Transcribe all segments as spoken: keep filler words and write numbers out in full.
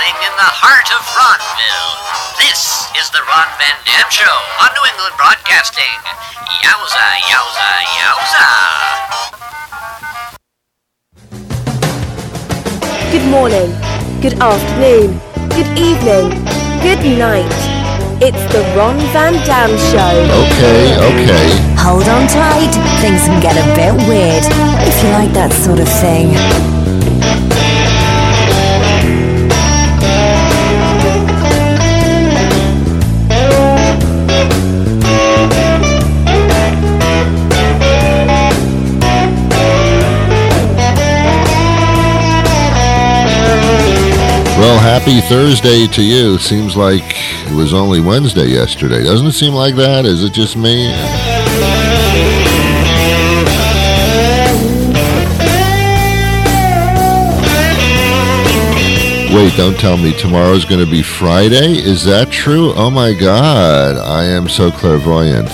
happening in the heart of Ronville. This is the Ron Van Dam Show on New England Broadcasting. Yowza, yowza, yowza. Good morning, good afternoon, good evening, good night. It's the Ron Van Dam Show. Okay, okay. Hold on tight, things can get a bit weird, if you like that sort of thing. Well, happy Thursday to you. Seems like it was only Wednesday yesterday. Doesn't it seem like that? Is it just me? Wait, don't tell me tomorrow's going to be Friday? Is that true? Oh my God, I am so clairvoyant.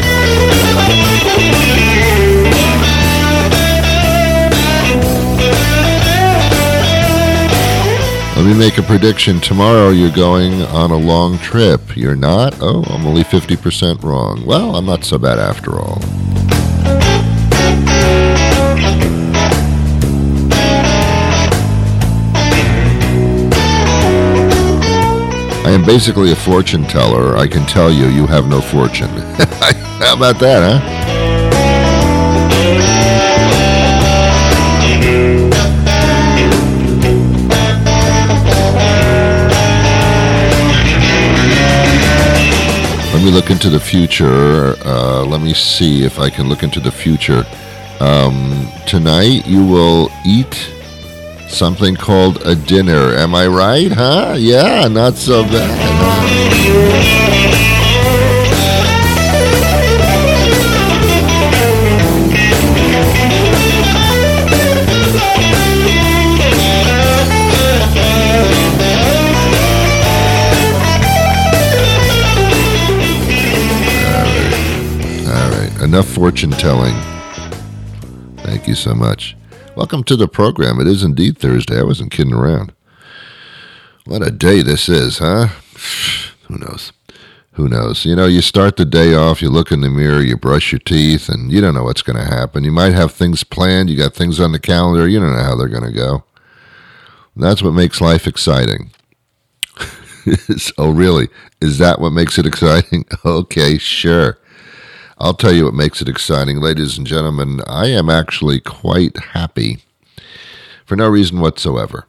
Let me make a prediction. Tomorrow you're going on a long trip. You're not? Oh, I'm only fifty percent wrong. Well, I'm not so bad after all. I am basically a fortune teller. I can tell you, you have no fortune. How about that, huh? Let me look into the future. Uh, let me see if I can look into the future. Um, tonight you will eat something called a dinner. Am I right, huh? Yeah, not so bad. Enough fortune telling. Thank you so much. Welcome to the program. It is indeed Thursday. I wasn't kidding around. What a day this is, huh? Who knows? Who knows? You know, you start the day off, you look in the mirror, you brush your teeth, and you don't know what's going to happen. You might have things planned, you got things on the calendar, you don't know how they're going to go. And that's what makes life exciting. Oh, really? Is that what makes it exciting? Okay, sure. I'll tell you what makes it exciting. Ladies and gentlemen, I am actually quite happy for no reason whatsoever.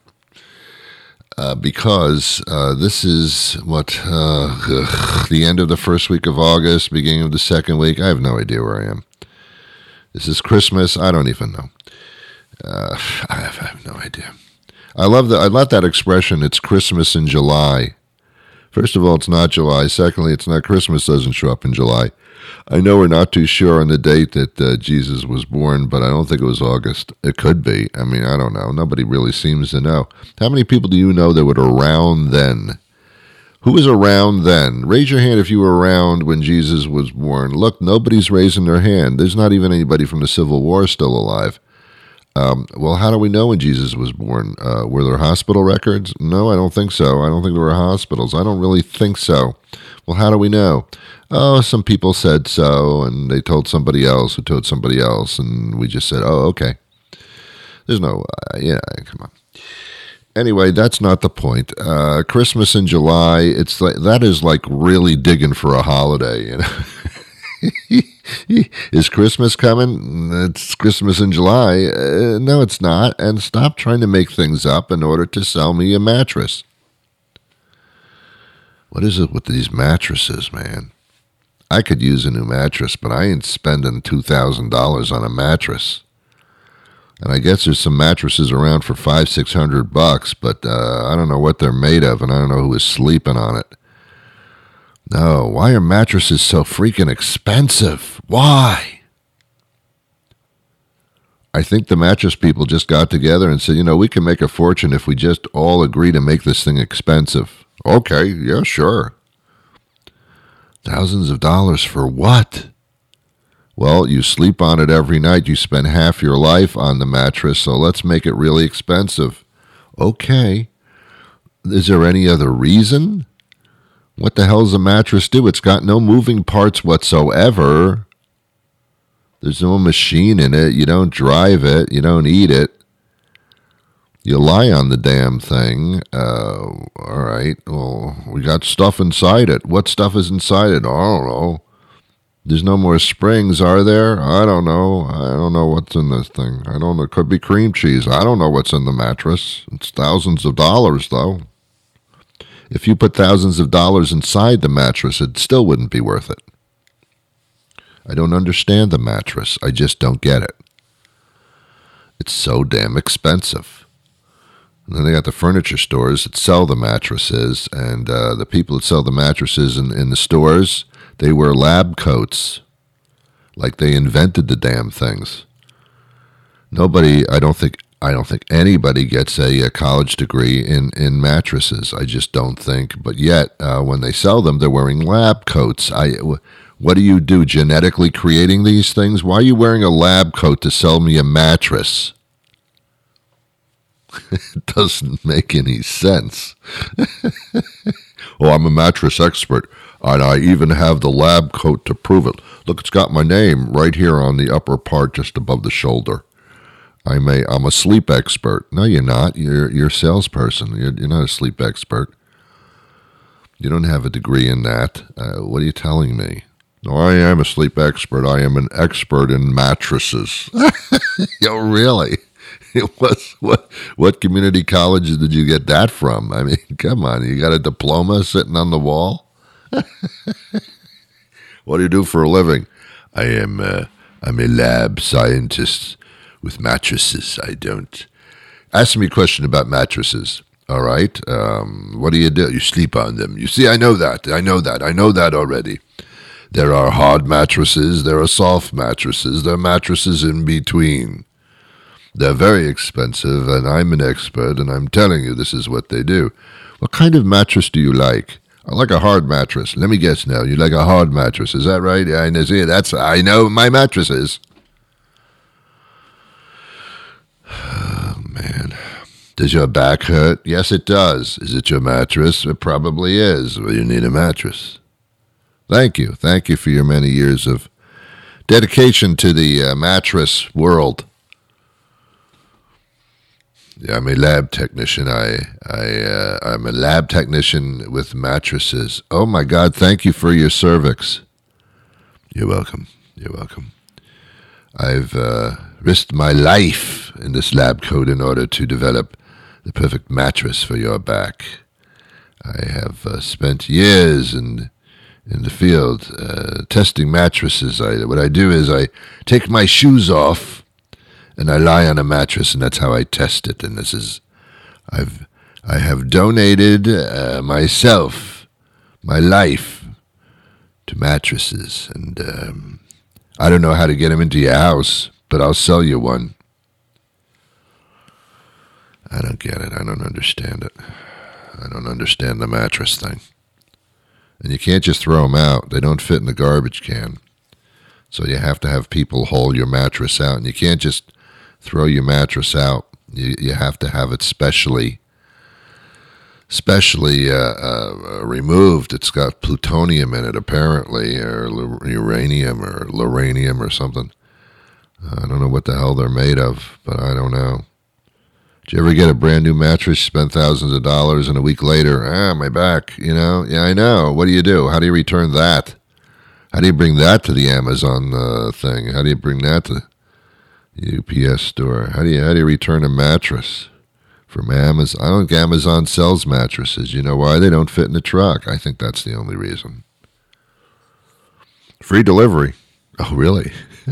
Uh, because uh, this is, what, uh, ugh, the end of the first week of August, beginning of the second week. I have no idea where I am. This is Christmas. I don't even know. Uh, I, have, I have no idea. I love that. I love that expression, it's Christmas in July. First of all, it's not July. Secondly, it's not Christmas doesn't show up in July. I know we're not too sure on the date that uh, Jesus was born, but I don't think it was August. It could be. I mean, I don't know. Nobody really seems to know. How many people do you know that were around then? Who was around then? Raise your hand if you were around when Jesus was born. Look, nobody's raising their hand. There's not even anybody from the Civil War still alive. Um, well, how do we know when Jesus was born? Uh, were there hospital records? No, I don't think so. I don't think there were hospitals. I don't really think so. Well, how do we know? Oh, some people said so, and they told somebody else who told somebody else, and we just said, oh, okay. There's no, uh, yeah, come on. Anyway, that's not the point. Uh, Christmas in July, it's like, that is like really digging for a holiday, you know. Is Christmas coming? It's Christmas in July. Uh, no, it's not. And stop trying to make things up in order to sell me a mattress. What is it with these mattresses, man? I could use a new mattress, but I ain't spending two thousand dollars on a mattress. And I guess there's some mattresses around for five, six hundred bucks, but uh, I don't know what they're made of, and I don't know who is sleeping on it. No, why are mattresses so freaking expensive? Why? I think the mattress people just got together and said, you know, we can make a fortune if we just all agree to make this thing expensive. Okay, yeah, sure. Thousands of dollars for what? Well, you sleep on it every night. You spend half your life on the mattress, so let's make it really expensive. Okay. is there any other reason? What the hell does a mattress do? It's got no moving parts whatsoever. There's no machine in it. You don't drive it. You don't eat it. You lie on the damn thing. Uh, all right. Well, we got stuff inside it. What stuff is inside it? I don't know. There's no more springs, are there? I don't know. I don't know what's in this thing. I don't know. It could be cream cheese. I don't know what's in the mattress. It's thousands of dollars, though. If you put thousands of dollars inside the mattress, it still wouldn't be worth it. I don't understand the mattress. I just don't get it. It's so damn expensive. And then they got the furniture stores that sell the mattresses, and uh, the people that sell the mattresses in, in the stores, they wear lab coats like they invented the damn things. Nobody, I don't think, I don't think anybody gets a, a college degree in, in mattresses. I just don't think. But yet, uh, when they sell them, they're wearing lab coats. I, what do you do, genetically creating these things? Why are you wearing a lab coat to sell me a mattress? It doesn't make any sense. Oh, I'm a mattress expert, and I even have the lab coat to prove it. Look, it's got my name right here on the upper part, just above the shoulder. I'm a I'm a sleep expert. No, you're not. You're you're a salesperson. You're you're not a sleep expert. You don't have a degree in that. Uh, what are you telling me? No, I am a sleep expert. I am an expert in mattresses. Yo, really? It was what? What community college did you get that from? I mean, come on, you got a diploma sitting on the wall? What do you do for a living? I am. Uh, I'm a lab scientist with mattresses. I don't. Ask me a question about mattresses. All right. Um, what do you do? You sleep on them. You see, I know that. I know that. I know that already. There are hard mattresses. There are soft mattresses. There are mattresses in between. They're very expensive, and I'm an expert, and I'm telling you this is what they do. What kind of mattress do you like? I like a hard mattress. Let me guess now. You like a hard mattress. Is that right? I know, see, that's, I know my mattresses. Oh, man. Does your back hurt? Yes, it does. Is it your mattress? It probably is. Well, you need a mattress. Thank you. Thank you for your many years of dedication to the uh, mattress world. Yeah, I'm a lab technician. I, I, uh, I'm a lab technician with mattresses. Oh, my God. Thank you for your cervix. You're welcome. You're welcome. I've uh, risked my life in this lab coat in order to develop the perfect mattress for your back. I have uh, spent years in in the field uh, testing mattresses. I, what I do is I take my shoes off and I lie on a mattress, and that's how I test it. And this is, I've, I have donated uh, myself, my life, to mattresses, and um, I don't know how to get them into your house, but I'll sell you one. I don't get it. I don't understand it. I don't understand the mattress thing. And you can't just throw them out. They don't fit in the garbage can. So you have to have people haul your mattress out, and you can't just throw your mattress out. You you have to have it specially, specially uh, uh, removed. It's got plutonium in it, apparently, or uranium or luranium or something. I don't know what the hell they're made of, but I don't know. Did you ever get a brand new mattress, spend thousands of dollars, and a week later, ah, my back, you know? Yeah, I know. What do you do? How do you return that? How do you bring that to the Amazon uh, thing? How do you bring that to U P S store? How do you how do you return a mattress from Amazon? I don't think Amazon sells mattresses. You know why? They don't fit in the truck. I think that's the only reason. Free delivery. Oh, really?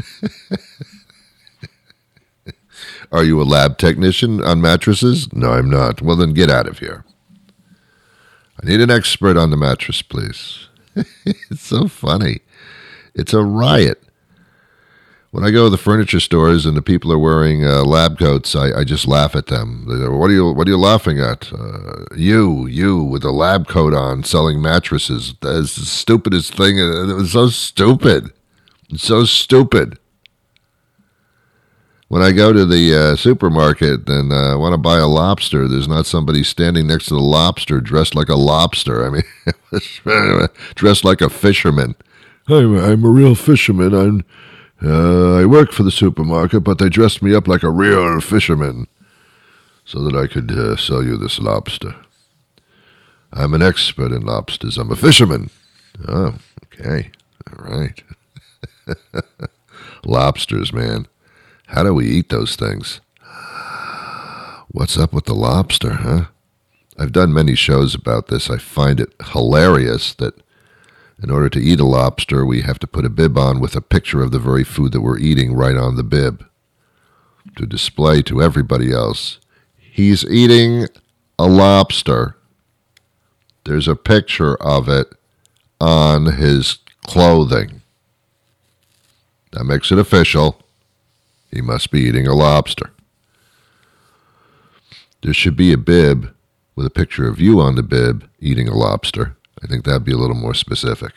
Are you a lab technician on mattresses? No, I'm not. Well, then get out of here. I need an expert on the mattress, please. It's so funny. It's a riot. When I go to the furniture stores and the people are wearing uh, lab coats, I, I just laugh at them. They go, what are you What are you laughing at? Uh, you, you with a lab coat on selling mattresses. That's the stupidest thing. It was so stupid. It's so stupid. when I go to the uh, supermarket and uh, want to buy a lobster, there's not somebody standing next to the lobster dressed like a lobster. I mean, dressed like a fisherman. I'm, I'm a real fisherman. I'm, uh, I work for the supermarket, but they dressed me up like a real fisherman so that I could uh, sell you this lobster. I'm an expert in lobsters. I'm a fisherman. Oh, okay. All right. Lobsters, man. How do we eat those things? What's up with the lobster, huh? I've done many shows about this. I find it hilarious that in order to eat a lobster, we have to put a bib on with a picture of the very food that we're eating right on the bib to display to everybody else. He's eating a lobster. There's a picture of it on his clothing. That makes it official. He must be eating a lobster. There should be a bib with a picture of you on the bib eating a lobster. I think that'd be a little more specific.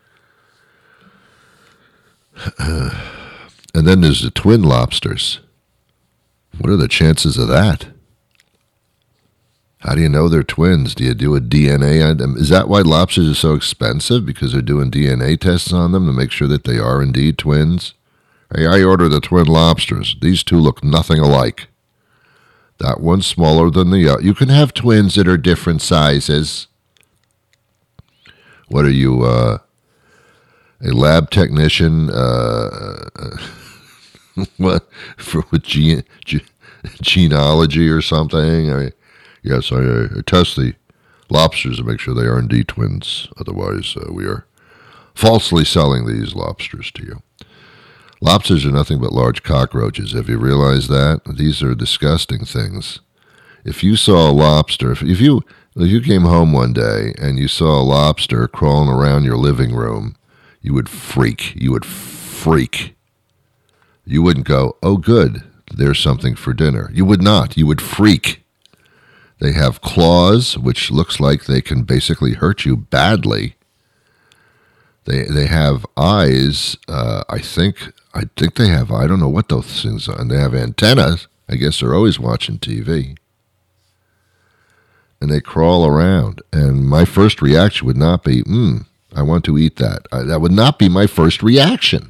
And then there's the twin lobsters. What are the chances of that? How do you know they're twins? Do you do a D N A on them? Is that why lobsters are so expensive? Because they're doing D N A tests on them to make sure that they are indeed twins? Hey, I ordered the twin lobsters. These two look nothing alike. That one's smaller than the other. You can have twins that are different sizes. What are you, uh, a lab technician? Uh, what for with gene, ge, genealogy or something? I, yes, I, I test the lobsters to make sure they are indeed twins. Otherwise, uh, we are falsely selling these lobsters to you. Lobsters are nothing but large cockroaches. Have you realized that? These are disgusting things. If you saw a lobster, if, if you if you came home one day and you saw a lobster crawling around your living room, you would freak. You would freak. You wouldn't go, oh, good, there's something for dinner. You would not. You would freak. They have claws, which looks like they can basically hurt you badly. They they have eyes, uh, I think, I think they have, I don't know what those things are, and they have antennas. I guess they're always watching T V. And they crawl around, and my first reaction would not be, hmm, I want to eat that. I, that would not be my first reaction.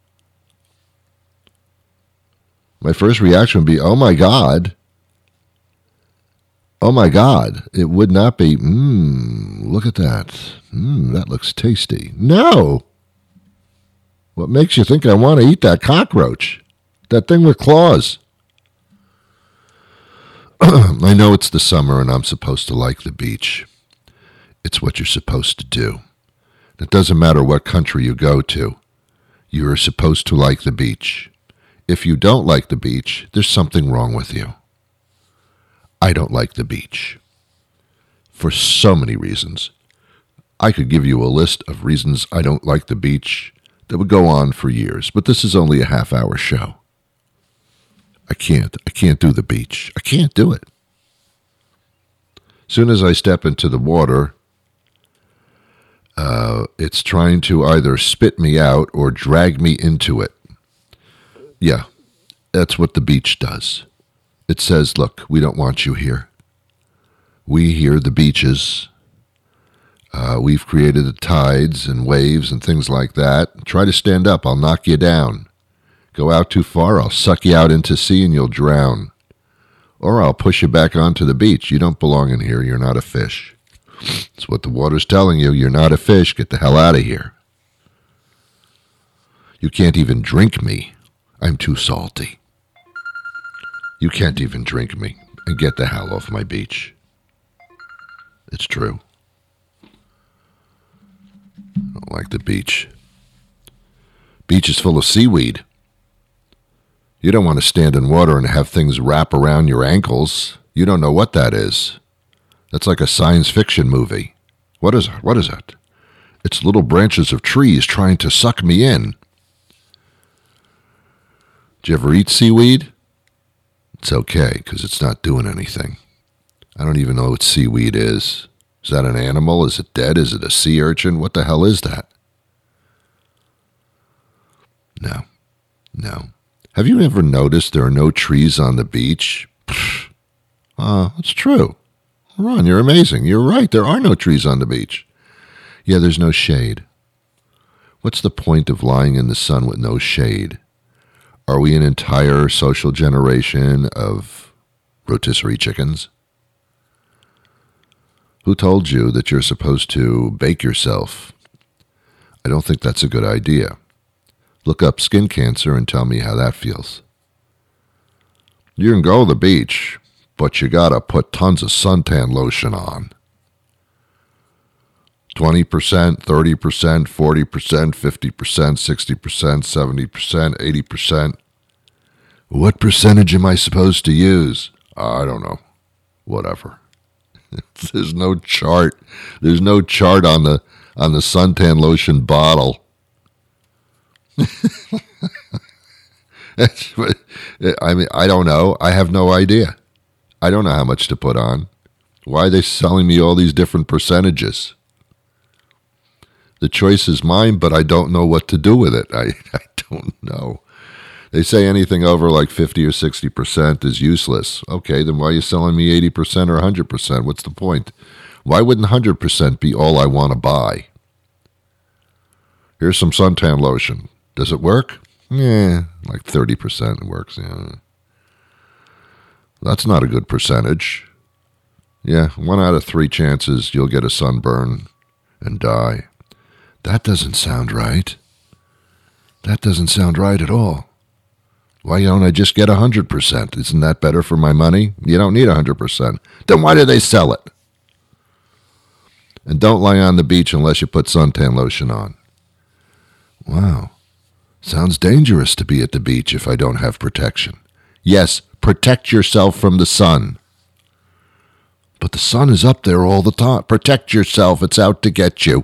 My first reaction would be, oh my God. Oh my God. It would not be, mmm, look at that. Mmm, that looks tasty. No. What makes you think I want to eat that cockroach? That thing with claws. I know it's the summer and I'm supposed to like the beach. It's what you're supposed to do. It doesn't matter what country you go to. You are supposed to like the beach. If you don't like the beach, there's something wrong with you. I don't like the beach. For so many reasons. I could give you a list of reasons I don't like the beach that would go on for years, but this is only a half-hour show. I can't. I can't do the beach. I can't do it. As soon as I step into the water, uh, it's trying to either spit me out or drag me into it. Yeah, that's what the beach does. It says, look, we don't want you here. We here, the beaches, uh, we've created the tides and waves and things like that. Try to stand up. I'll knock you down. Go out too far, I'll suck you out into sea and you'll drown. Or I'll push you back onto the beach. You don't belong in here. You're not a fish. That's what the water's telling you. You're not a fish. Get the hell out of here. You can't even drink me. I'm too salty. You can't even drink me. And get the hell off my beach. It's true. I don't like the beach. Beach is full of seaweed. You don't want to stand in water and have things wrap around your ankles. You don't know what that is. That's like a science fiction movie. What is it? What is it? It's little branches of trees trying to suck me in. Did you ever eat seaweed? It's okay, because it's not doing anything. I don't even know what seaweed is. Is that an animal? Is it dead? Is it a sea urchin? What the hell is that? No. No. Have you ever noticed there are no trees on the beach? Uh, it's true. Ron, you're amazing. You're right. There are no trees on the beach. Yeah, there's no shade. What's the point of lying in the sun with no shade? Are we an entire social generation of rotisserie chickens? Who told you that you're supposed to bake yourself? I don't think that's a good idea. Look up skin cancer and tell me how that feels. You can go to the beach, but you gotta put tons of suntan lotion on. twenty percent, thirty percent, forty percent, fifty percent, sixty percent, seventy percent, eighty percent. What percentage am I supposed to use? I don't know. Whatever. There's no chart. There's no chart on the on the suntan lotion bottle. That's what, I mean, I don't know. I have no idea. I don't know how much to put on. Why are they selling me all these different percentages? The choice is mine, but I don't know what to do with it. I, I don't know. They say anything over like fifty or sixty percent is useless. Okay, then why are you selling me eighty percent or one hundred percent? What's the point? Why wouldn't one hundred percent be all I want to buy? Here's some suntan lotion. Does it work? Yeah, like thirty percent works. Yeah. That's not a good percentage. Yeah, one out of three chances you'll get a sunburn and die. That doesn't sound right. That doesn't sound right at all. Why don't I just get one hundred percent? Isn't that better for my money? You don't need one hundred percent. Then why do they sell it? And don't lie on the beach unless you put suntan lotion on. Wow. Sounds dangerous to be at the beach if I don't have protection. Yes, protect yourself from the sun. But the sun is up there all the time. Protect yourself. It's out to get you.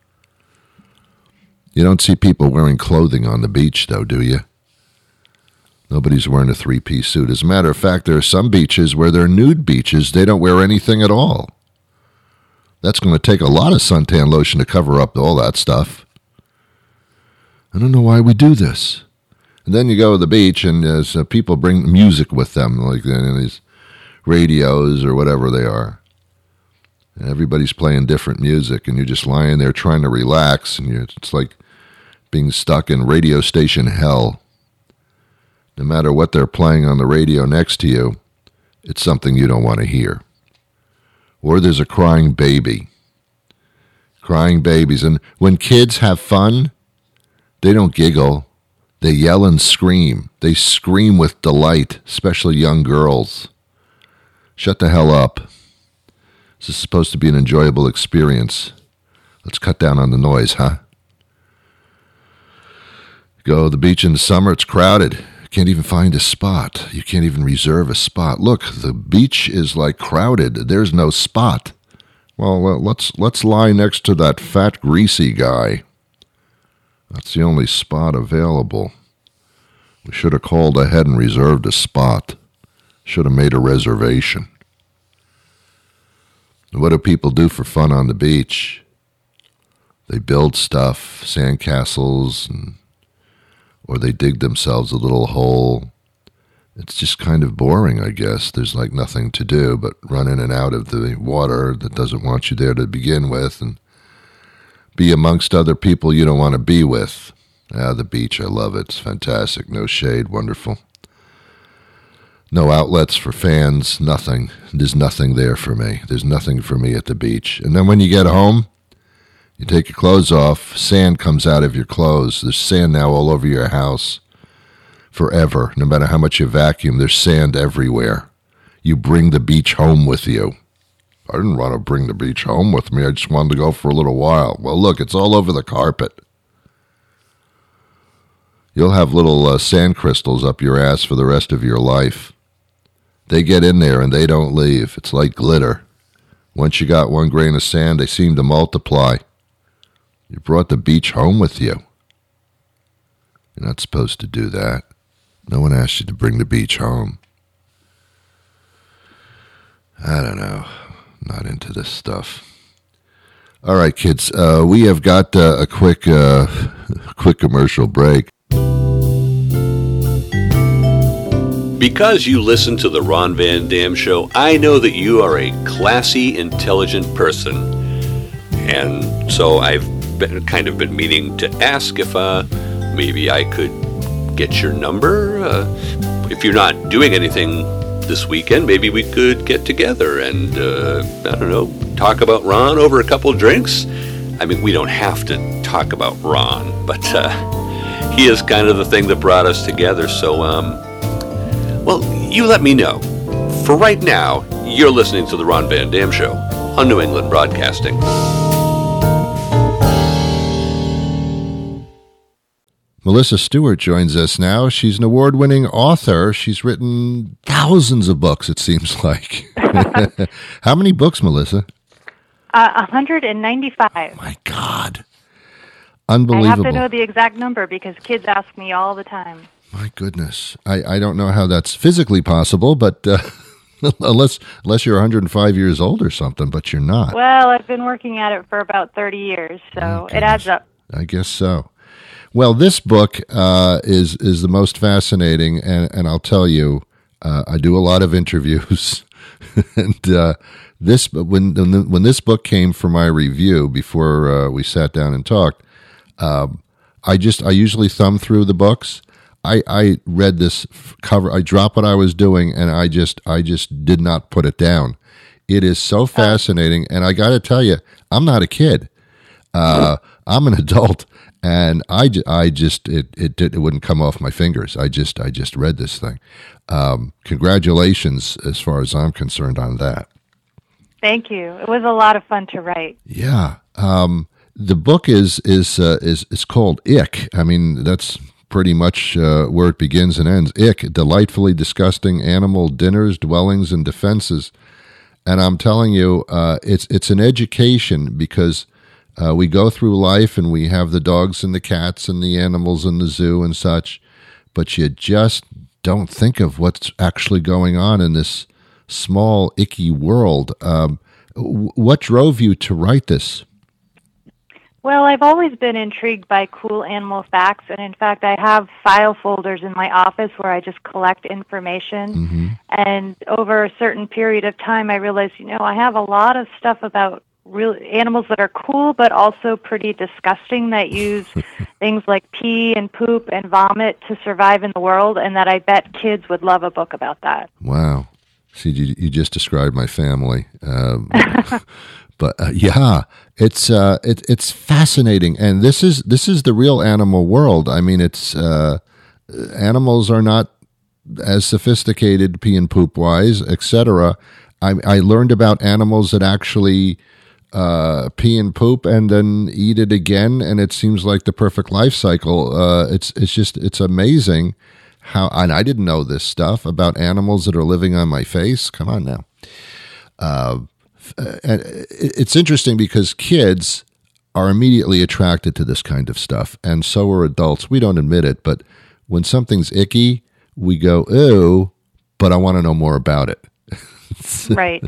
You don't see people wearing clothing on the beach, though, do you? Nobody's wearing a three-piece suit. As a matter of fact, there are some beaches where they're nude beaches. They don't wear anything at all. That's going to take a lot of suntan lotion to cover up all that stuff. I don't know why we do this. And then you go to the beach, and uh, so people bring music with them, like uh, these radios or whatever they are. And everybody's playing different music, and you're just lying there trying to relax, and you're, it's like being stuck in radio station hell. No matter what they're playing on the radio next to you, it's something you don't want to hear. Or there's a crying baby. Crying babies. And when kids have fun, they don't giggle. They yell and scream. They scream with delight, especially young girls. Shut the hell up. This is supposed to be an enjoyable experience. Let's cut down on the noise, huh? Go to the beach in the summer, it's crowded. Can't even find a spot. You can't even reserve a spot. Look, the beach is like crowded. There's no spot. Well, let's let's lie next to that fat, greasy guy. That's the only spot available. We should have called ahead and reserved a spot. Should have made a reservation. What do people do for fun on the beach? They build stuff, sandcastles, and or they dig themselves a little hole. It's just kind of boring, I guess. There's like nothing to do but run in and out of the water that doesn't want you there to begin with and be amongst other people you don't want to be with. Ah, the beach, I love it. It's fantastic. No shade, wonderful. No outlets for fans, nothing. There's nothing there for me. There's nothing for me at the beach. And then when you get home, you take your clothes off, sand comes out of your clothes. There's sand now all over your house forever. No matter how much you vacuum, there's sand everywhere. You bring the beach home with you. I didn't want to bring the beach home with me. I just wanted to go for a little while. Well, look, it's all over the carpet. You'll have little uh, sand crystals up your ass for the rest of your life. They get in there and they don't leave. It's like glitter. Once you got one grain of sand, they seem to multiply. You brought the beach home with you. You're not supposed to do that. No one asked you to bring the beach home. I don't know. Not into this stuff. All right, kids. Uh, we have got uh, a quick, uh, quick commercial break. Because you listen to the Ron Van Dam Show, I know that you are a classy, intelligent person. And so I've been, kind of been meaning to ask if uh, maybe I could get your number. Uh, if you're not doing anything this weekend, maybe we could get together and, uh, I don't know, talk about Ron over a couple drinks. I mean, we don't have to talk about Ron, but uh, he is kind of the thing that brought us together. So, um, well, you let me know. For right now, you're listening to the Ron Van Dam Show on New England Broadcasting. Melissa Stewart joins us now. She's an award-winning author. She's written thousands of books, it seems like. How many books, Melissa? Uh, one hundred ninety-five. My God. Unbelievable. I have to know the exact number because kids ask me all the time. My goodness. I, I don't know how that's physically possible, but uh, unless unless you're one hundred five years old or something, but you're not. Well, I've been working at it for about thirty years, so Oh, it adds up. I guess so. Well, this book uh, is is the most fascinating, and, and I'll tell you, uh, I do a lot of interviews, and uh, this when when this book came for my review before uh, we sat down and talked, um, I just I usually thumb through the books. I, I read this cover. I dropped what I was doing, and I just I just did not put it down. It is so fascinating, and I got to tell you, I'm not a kid. Uh, I'm an adult. And I, I just it, it it wouldn't come off my fingers. I just I just read this thing. Um, congratulations, as far as I'm concerned, on that. Thank you. It was a lot of fun to write. Yeah, um, the book is is uh, is is called Ick. I mean, that's pretty much uh, where it begins and ends. Ick, delightfully disgusting animal dinners, dwellings, and defenses. And I'm telling you, uh, it's it's an education because. Uh, we go through life and we have the dogs and the cats and the animals in the zoo and such, but you just don't think of what's actually going on in this small, icky world. Um, w- what drove you to write this? Well, I've always been intrigued by cool animal facts, and in fact, I have file folders in my office where I just collect information. Mm-hmm. And over a certain period of time, I realized, you know, I have a lot of stuff about real animals that are cool, but also pretty disgusting that use things like pee and poop and vomit to survive in the world, and that I bet kids would love a book about that. Wow. See, you, you just described my family. Um, but uh, yeah, it's uh, it, it's fascinating, and this is this is the real animal world. I mean, it's uh, animals are not as sophisticated pee and poop wise, et cetera. I, I learned about animals that actually uh, pee and poop and then eat it again, and it seems like the perfect life cycle. Uh, it's it's just it's amazing how, and I didn't know this stuff about animals that are living on my face. Come on now. Uh, and it's interesting because kids are immediately attracted to this kind of stuff, and so are adults. We don't admit it, but when something's icky, we go, ew, but I want to know more about it. Right.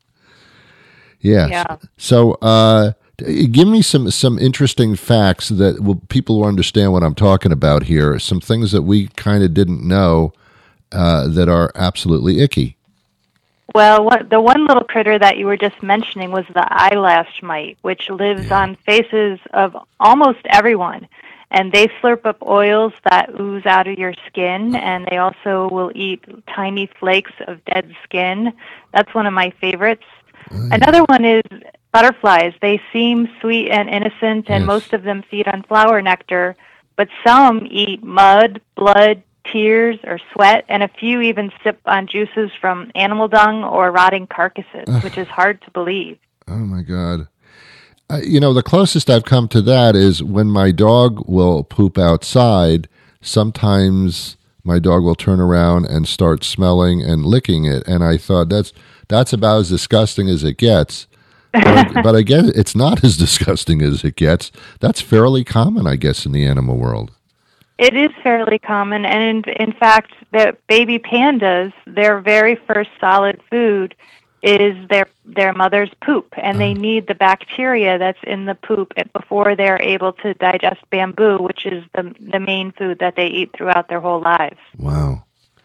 Yes. Yeah. So, uh, give me some, some interesting facts that will, people will understand what I'm talking about here. Some things that we kind of didn't know uh, that are absolutely icky. Well, what, the one little critter that you were just mentioning was the eyelash mite, which lives Yeah. on faces of almost everyone. And they slurp up oils that ooze out of your skin, and they also will eat tiny flakes of dead skin. That's one of my favorites. Mm. Another one is butterflies. They seem sweet and innocent, and Yes. most of them feed on flower nectar, but some eat mud, blood, tears, or sweat, and a few even sip on juices from animal dung or rotting carcasses, which is hard to believe. Oh, my God. Uh, you know, the closest I've come to that is when my dog will poop outside, sometimes my dog will turn around and start smelling and licking it. And I thought that's that's about as disgusting as it gets. But, but I guess it's not as disgusting as it gets. That's fairly common, I guess, in the animal world. It is fairly common, and in, in fact, the baby pandas, their very first solid food is their their mother's poop, and they need the bacteria that's in the poop before they're able to digest bamboo, which is the the main food that they eat throughout their whole lives. Wow.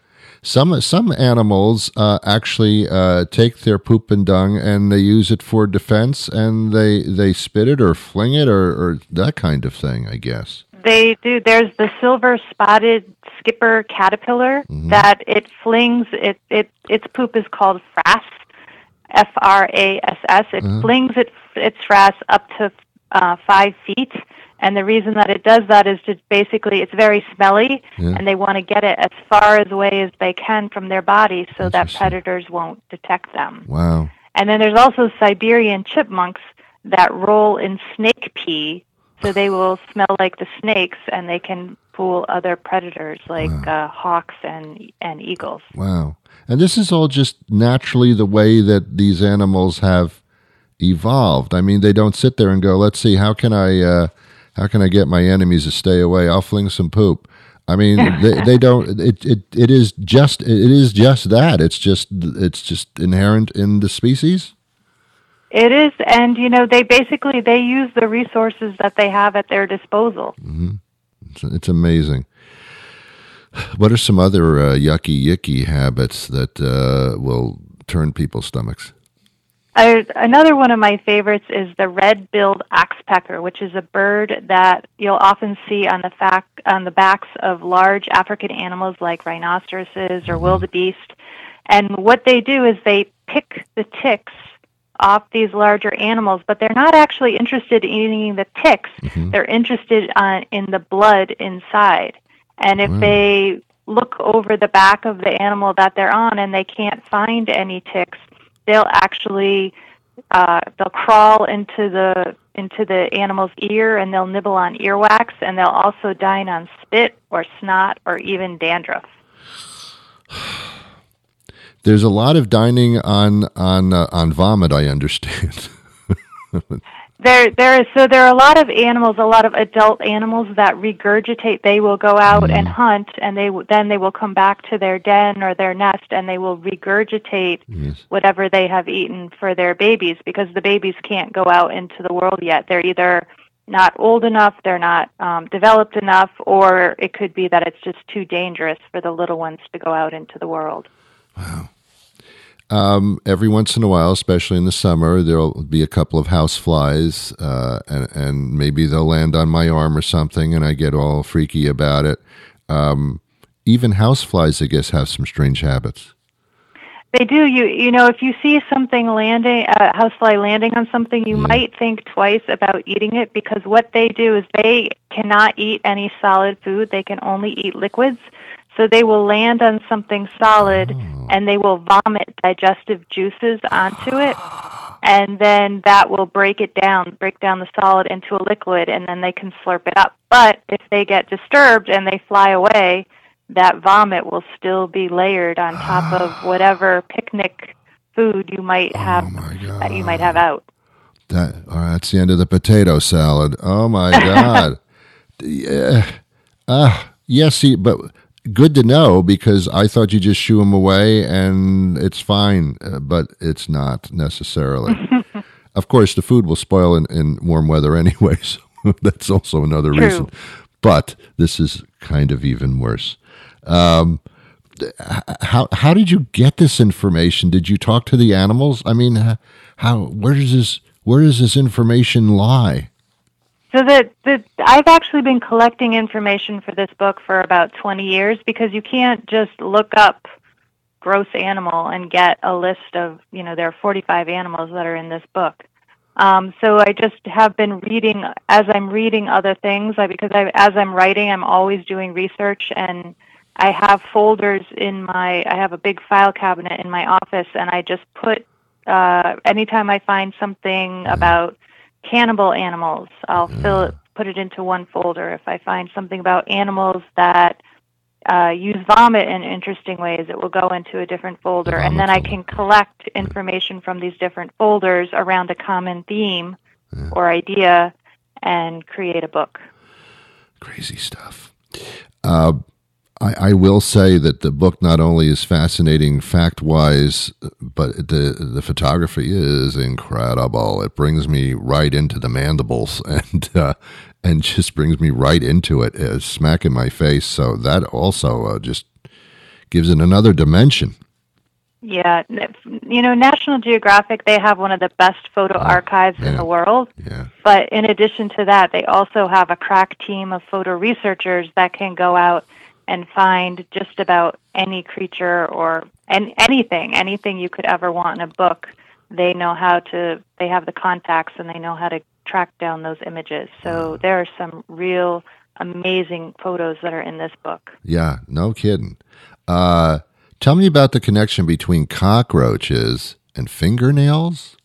some some animals uh, actually uh, take their poop and dung and they use it for defense, and they they spit it or fling it or, or that kind of thing, I guess. They do. There's the silver spotted skipper caterpillar mm-hmm. that it flings. It it its poop is called frass, F R A S S. It uh-huh. flings it its frass up to uh, five feet. And the reason that it does that is just basically it's very smelly, yeah. and they want to get it as far away as they can from their body so that predators won't detect them. Wow. And then there's also Siberian chipmunks that roll in snake pee, so they will smell like the snakes, and they can fool other predators like wow. uh, hawks and and eagles. Wow. And this is all just naturally the way that these animals have evolved. I mean, they don't sit there and go, let's see, how can I... Uh, How can I get my enemies to stay away? I'll fling some poop. I mean, they, they don't. It, it it is just it is just that. It's just it's just inherent in the species. It is, and you know, they basically they use the resources that they have at their disposal. Mm-hmm. It's, it's amazing. What are some other uh, yucky, yicky habits that uh, will turn people's stomachs? I, another one of my favorites is the red-billed axpecker, which is a bird that you'll often see on the fac- on the backs of large African animals like rhinoceroses or wildebeest. And what they do is they pick the ticks off these larger animals, but they're not actually interested in eating the ticks. Mm-hmm. They're interested on, in the blood inside. And if mm. they look over the back of the animal that they're on and they can't find any ticks, they'll actually uh, they'll crawl into the into the animal's ear, and they'll nibble on earwax, and they'll also dine on spit or snot or even dandruff. There's a lot of dining on on uh, on vomit, I understand. There, there is so there are a lot of animals, a lot of adult animals that regurgitate. They will go out mm. and hunt, and they w- then they will come back to their den or their nest, and they will regurgitate yes. whatever they have eaten for their babies, because the babies can't go out into the world yet. They're either not old enough, they're not um, developed enough, or it could be that it's just too dangerous for the little ones to go out into the world. Wow. Um, every once in a while, especially in the summer, there'll be a couple of house flies, uh, and, and maybe they'll land on my arm or something, and I get all freaky about it. Um, even house flies, I guess, have some strange habits. They do. You you know, if you see something landing, a housefly landing on something, you yeah. might think twice about eating it, because what they do is they cannot eat any solid food. They can only eat liquids. So they will land on something solid, oh. and they will vomit digestive juices onto it, and then that will break it down, break down the solid into a liquid, and then they can slurp it up. But if they get disturbed and they fly away, that vomit will still be layered on top of whatever picnic food you might have oh that you might have out. That oh, that's the end of the potato salad. Oh my God! yeah, ah, yes. See, but. Good to know, because I thought you just shoo them away and it's fine, uh, but it's not necessarily. Of course, the food will spoil in, in warm weather anyway, so that's also another True. reason. But this is kind of even worse. Um, how how did you get this information? Did you talk to the animals? I mean, how where does this where does this information lie? So that the, I've actually been collecting information for this book for about twenty years, because you can't just look up gross animal and get a list of, you know, there are forty-five animals that are in this book. Um, so I just have been reading, as I'm reading other things, I, because I, as I'm writing, I'm always doing research, and I have folders in my, I have a big file cabinet in my office, and I just put, uh, anytime I find something about cannibal animals, I'll fill it, put it into one folder. If I find something about animals that uh, use vomit in interesting ways, it will go into a different folder. And then I can collect information from these different folders around a common theme yeah. or idea and create a book. Crazy stuff. Uh, I, I will say that the book not only is fascinating fact-wise, but the the photography is incredible. It brings me right into the mandibles and uh, and just brings me right into it, uh, smack in my face. So that also uh, just gives it another dimension. Yeah, you know, National Geographic, they have one of the best photo archives yeah. in the world. Yeah. But in addition to that, they also have a crack team of photo researchers that can go out and find just about any creature or an, anything, anything you could ever want in a book. They know how to, they have the contacts and they know how to track down those images. So there are some real amazing photos that are in this book. Yeah, no kidding. Uh, tell me about the connection between cockroaches and fingernails.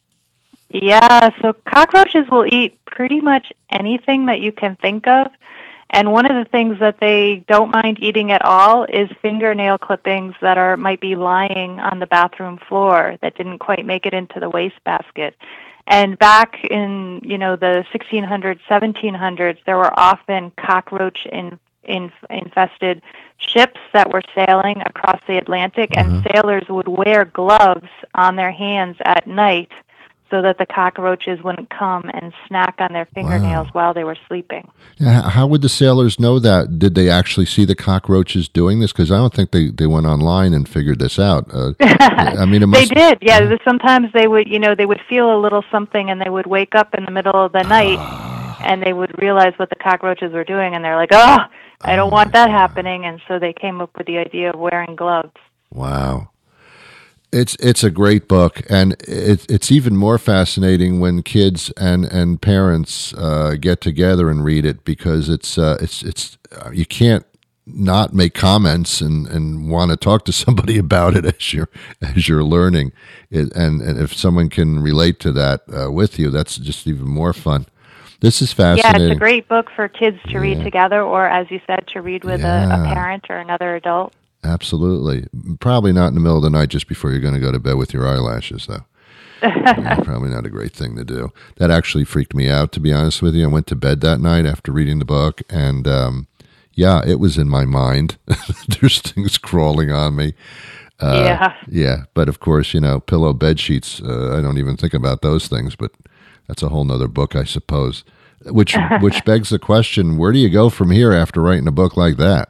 Yeah, so cockroaches will eat pretty much anything that you can think of. And one of the things that they don't mind eating at all is fingernail clippings that are might be lying on the bathroom floor that didn't quite make it into the wastebasket. And back in, you know, the sixteen hundreds, seventeen hundreds, there were often cockroach in, in, infested ships that were sailing across the Atlantic, Mm-hmm. and sailors would wear gloves on their hands at night so that the cockroaches wouldn't come and snack on their fingernails Wow. while they were sleeping. Yeah, how would the sailors know that? Did they actually see the cockroaches doing this? Because I don't think they, they went online and figured this out. Uh, I mean, it must, They did, yeah. th- Sometimes they would, you know, they would feel a little something, and they would wake up in the middle of the night, and they would realize what the cockroaches were doing, and they're like, "Oh, I don't Oh want my that God. happening." And so they came up with the idea of wearing gloves. Wow. It's it's a great book, and it, it's even more fascinating when kids and and parents uh, get together and read it, because it's uh, it's it's uh, you can't not make comments and, and want to talk to somebody about it as you're as you're learning it, and and if someone can relate to that uh, with you, that's just even more fun. This is Yeah, fascinating. it's a great book for kids to read Yeah. together, or as you said, to read with a, Yeah. a parent or another adult. Absolutely. Probably not in the middle of the night just before you're going to go to bed with your eyelashes, though. Yeah, probably not a great thing to do. That actually freaked me out, to be honest with you. I went to bed that night after reading the book, and um, yeah, it was in my mind. There's things crawling on me. Uh, yeah. Yeah, but of course, you know, pillow bed sheets, uh, I don't even think about those things, but that's a whole nother book, I suppose. Which, which begs the question, where do you go from here after writing a book like that?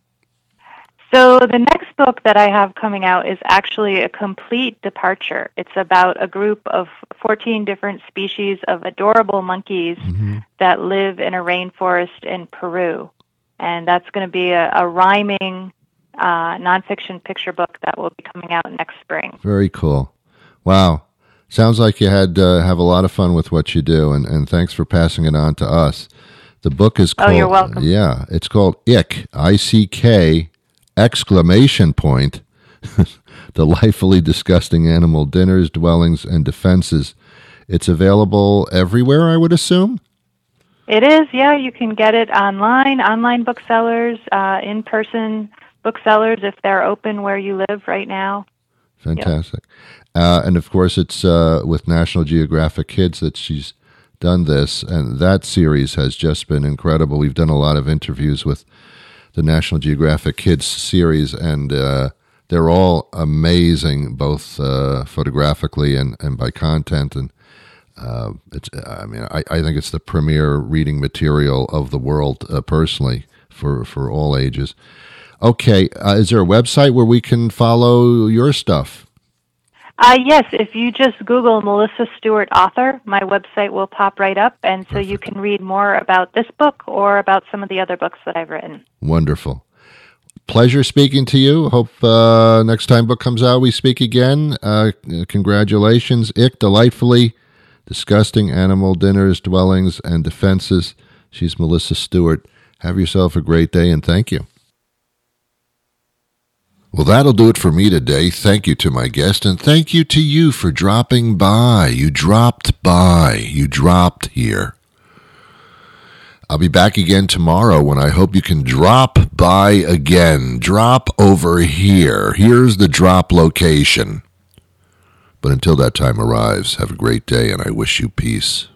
So the next book that I have coming out is actually a complete departure. It's about a group of fourteen different species of adorable monkeys Mm-hmm. that live in a rainforest in Peru. And that's going to be a, a rhyming uh, nonfiction picture book that will be coming out next spring. Very cool. Wow. Sounds like you had uh, have a lot of fun with what you do, and, and thanks for passing it on to us. The book is called... Oh, you're welcome. Yeah, it's called Ick, I C K, exclamation point, Delightfully Disgusting Animal Dinners, Dwellings, and Defenses. It's available everywhere, I would assume? It is, yeah. You can get it online, online booksellers, uh, in-person booksellers if they're open where you live right now. Fantastic. Uh, and of course, it's uh, with National Geographic Kids that she's done this, and that series has just been incredible. We've done a lot of interviews with the National Geographic Kids series, and uh, they're all amazing, both uh, photographically and, and by content. And uh, it's, I mean, I, I think it's the premier reading material of the world, uh, personally, for, for all ages. Okay, uh, is there a website where we can follow your stuff? Uh, yes, if you just Google Melissa Stewart author, my website will pop right up, and so you can read more about this book or about some of the other books that I've written. Wonderful. Pleasure speaking to you. Hope uh, next time book comes out, we speak again. Uh, congratulations. Ick, Delightfully Disgusting Animal Dinners, Dwellings, and Defenses. She's Melissa Stewart. Have yourself a great day, and thank you. Well, that'll do it for me today. Thank you to my guest, and thank you to you for dropping by. You dropped by. You dropped here. I'll be back again tomorrow when I hope you can drop by again. Drop over here. Here's the drop location. But until that time arrives, have a great day, and I wish you peace.